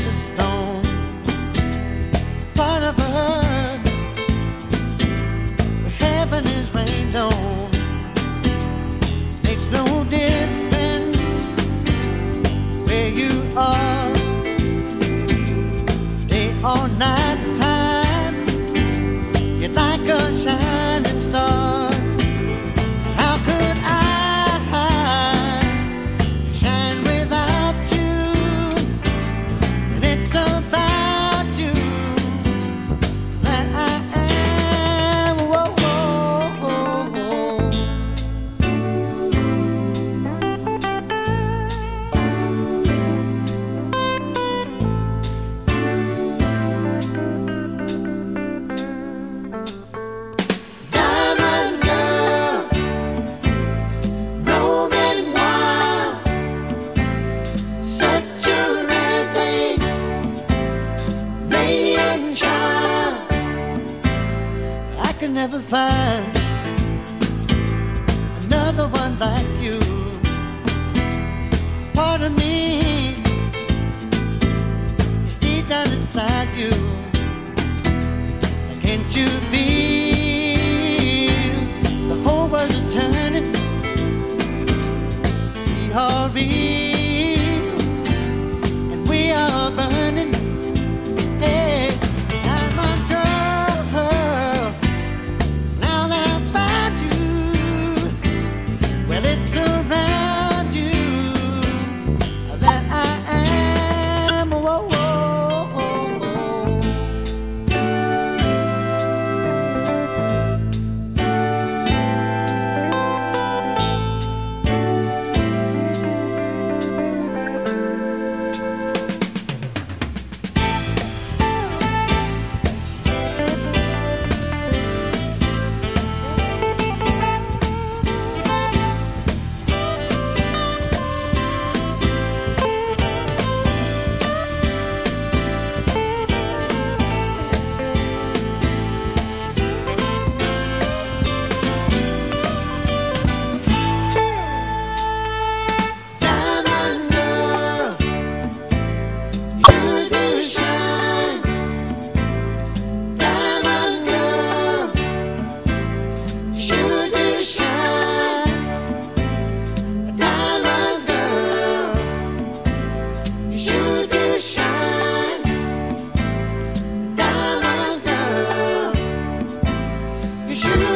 precious stone, part of earth, where heaven is rained on. Makes no difference where you are, day or night time. You're like a shining star. How could I shine without you? And it's about you that I am. Whoa, whoa, whoa. Diamond girl, roaming wild, such a rare thing, radiant child. I could never find another one like you. Part of me is deep down inside you. Can't you feel the whole world is turning? We are real and we are burning. Hey, diamond girl, now that I found you, well, it's around you that I am. Whoa, whoa, whoa. Diamond girl, you do shine. Diamond girl, you do shine. Diamond girl, you do shine. Diamond girl, you